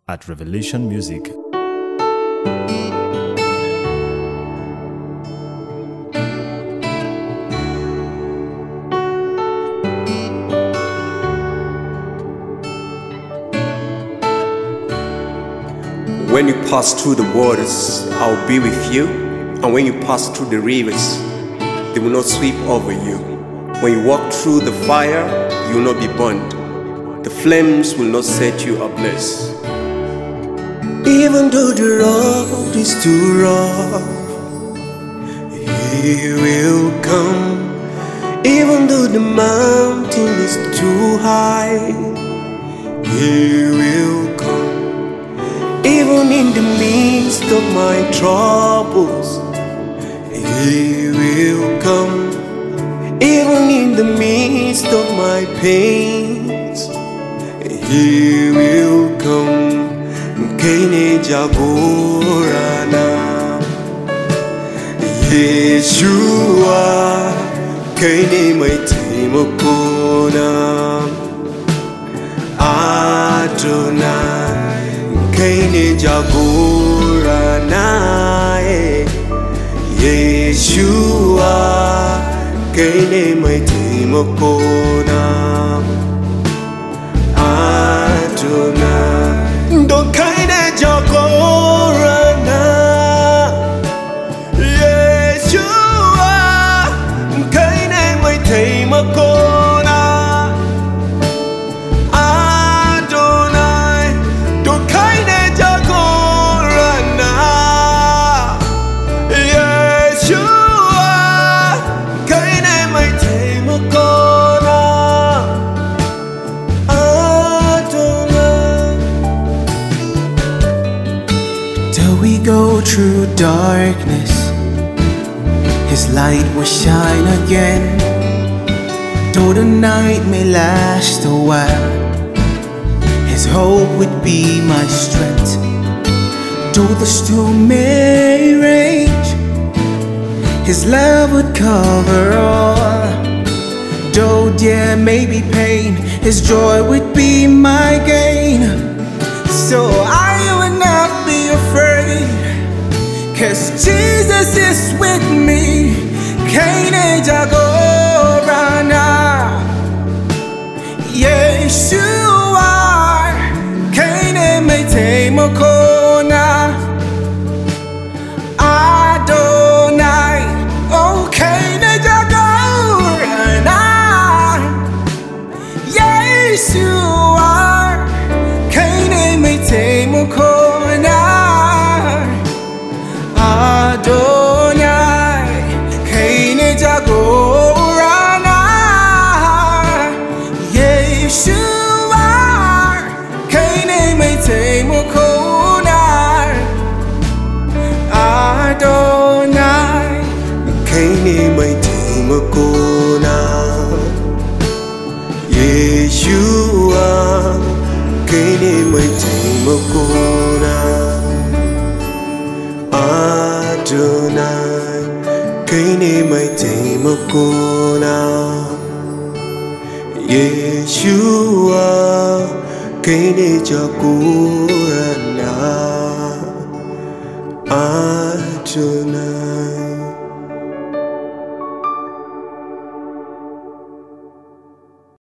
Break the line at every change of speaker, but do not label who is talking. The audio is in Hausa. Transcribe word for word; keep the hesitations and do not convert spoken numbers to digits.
at Revelation Music.
When you pass through the waters, I'll be with you. And when you pass through the rivers, they will not sweep over you. When you walk through the fire, you will not be burned. The flames will not set you ablaze. Even though the road is too rough, He will come. Even though the mountain is too high, He will come. Even in the midst of my troubles, He will come. Even in the midst of my pains, He will come. Kaine jagorana Yeshua, kaine mai taimakona Adonai, kaine jagorana Yeshua, kaine mai taimakona Adonai. Don't kaine jagorana Yeshua, kaine mai taimakona Adonai. Don't kaine jagorana Yeshua, kaine mai taimakona
We go through darkness, His light will shine again. Though the night may last a while, His hope would be my strength. Though the storm may rage, His love would cover all. Though there may be pain, His joy would be my gain. So I will not be afraid, 'cause Jesus is with me. Kaine jagorana Yeshua, kaine mai taimakona Adonai. Oh, kaine jagorana Yeshua, kaine mai taimakona Adonai, kaine jagorana Yeshua, kaine mai taimakona Adonai,
kaine mai taimakona Yeshua, kaine mai taimakona Adonai, kaine mai taimakona Yeshua, kaine jagorana Adonai.